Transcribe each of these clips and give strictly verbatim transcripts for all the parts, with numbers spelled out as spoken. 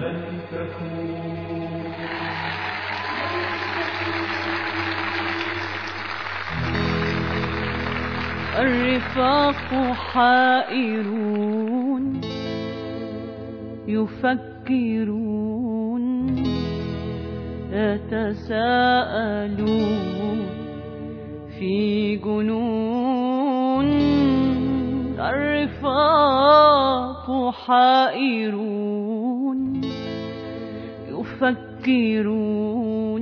الرفاق حائرون يفكرون يتساءلون في جنون. الرفاق حائرون يفكرون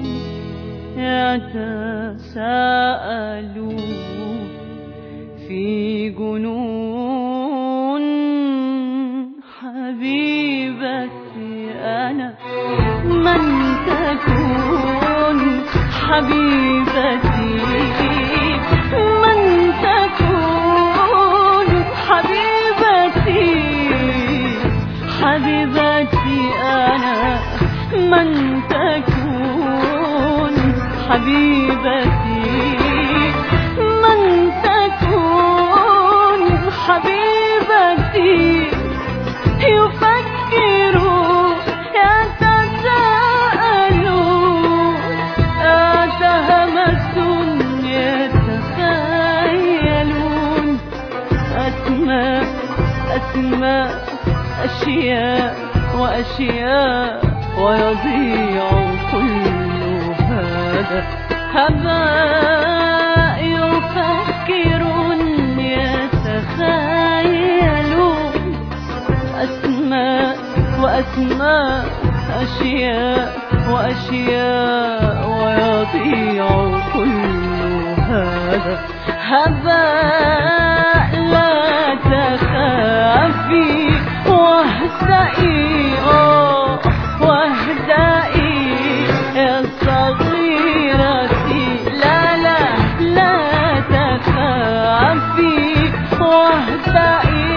يتساءلون في جنون. حبيبتي أنا من تكون، حبيبتي من تكون، حبيبتي حبيبتي أنا من تكون، حبيبتي من تكون، حبيبتي. يفكروا يتساءلوا يتهمسون يتخيلون أسماء أسماء أشياء وأشياء ويضيع كل هذا هباء. يفكرون يتخيلون أسماء وأسماء أشياء وأشياء ويضيع كل هذا هباء. لا تخافي واهدئي واهدئي يا صغيرتي. لا لا لا تخافي واهدئي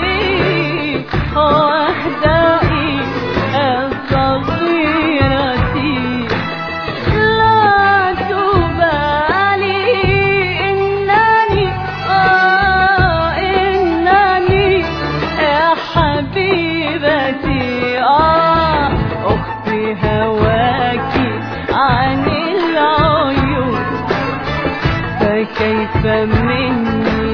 واهدئي يا صغيرتي. لا تبالي إنني آه إنني يا حبيبتي آه أختي هواكي عن العيون. فكيف مني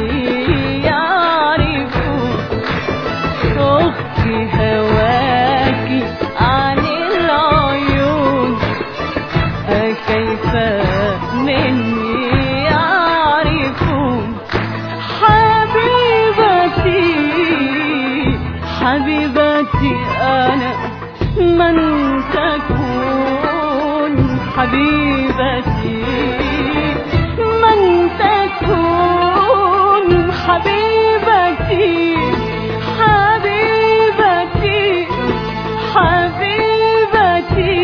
يعرفون أختي هواكي عن العيون. كيف مني يعرفون حبيبتي حبيبتي أنا من تكون، حبيبتي من تكون، حبيبتي حبيبتي حبيبتي.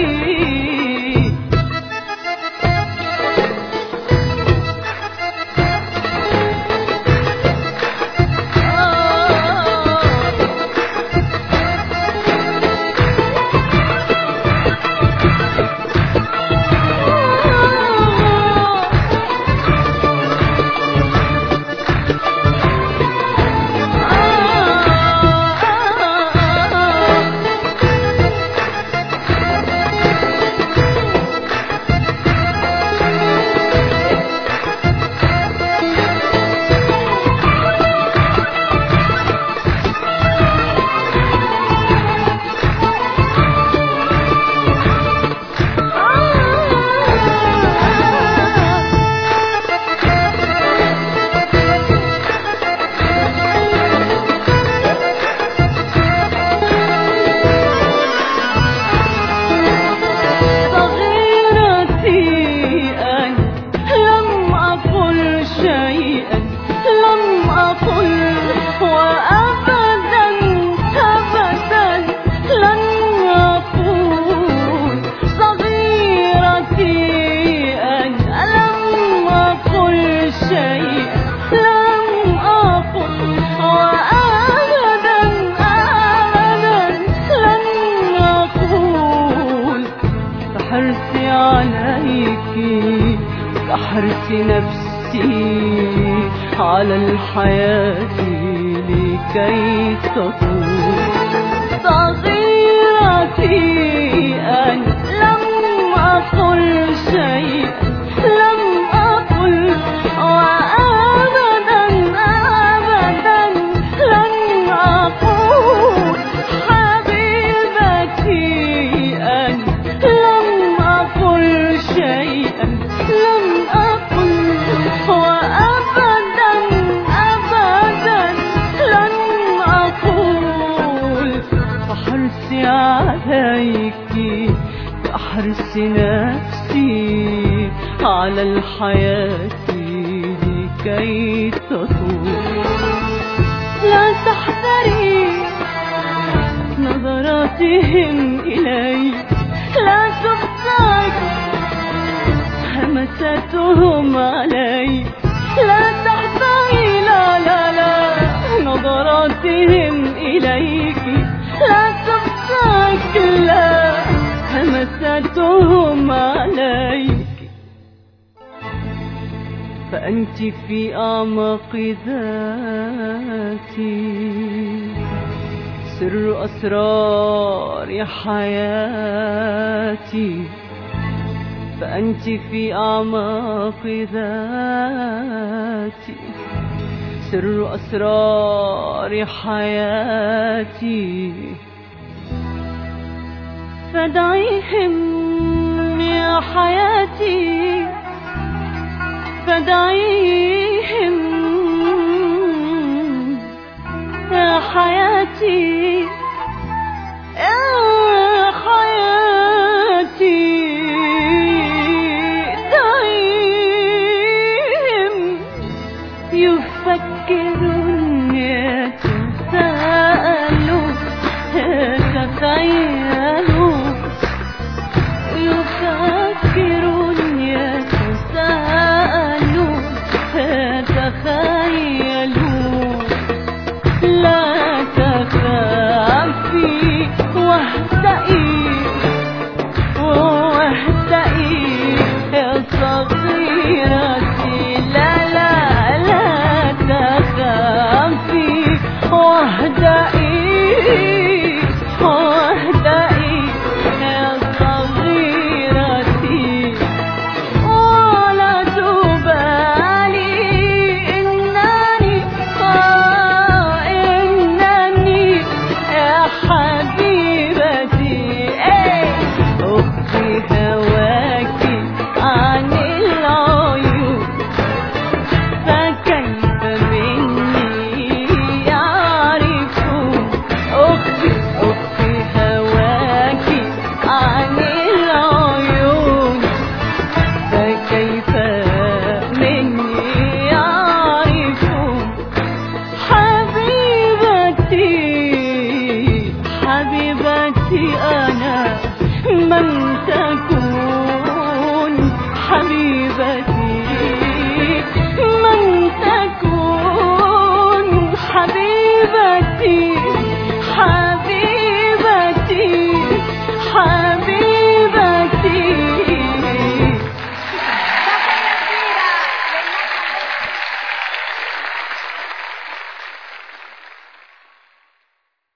سحرت نفسي على الحياة لكي تطول. صغيرة حبيبتي أنا لم أقل شيئا، لم أقل وأبدا أبدا لن أقول حبيبتي أنا لم أقل شيئا، لم أقل وأبدا أبدا لن أقول. فحرصي عليك كحرص نفسي على الحياة لكي تطول. لا تحذري نظراتهم إليك، لا تخشعي همساتهم عليك، لا تحذري لا لا لا نظراتهم إليك، لا تخشعي لا همساتهم عليك. فأنت في أعماق ذاتي سر أسرار حياتي، فأنت في أعماق ذاتي سر أسرار حياتي. فدعيهم يا حياتي، فدعيهم يا حياتي، يا حياتي دعيهم يفكرون يتساءلون يتخيلون، يفكرون يتساءلون يتخيلون. لا تخافي واهدئي واهدئي يا صغيرتي، لا لا لا تخافي واهدئي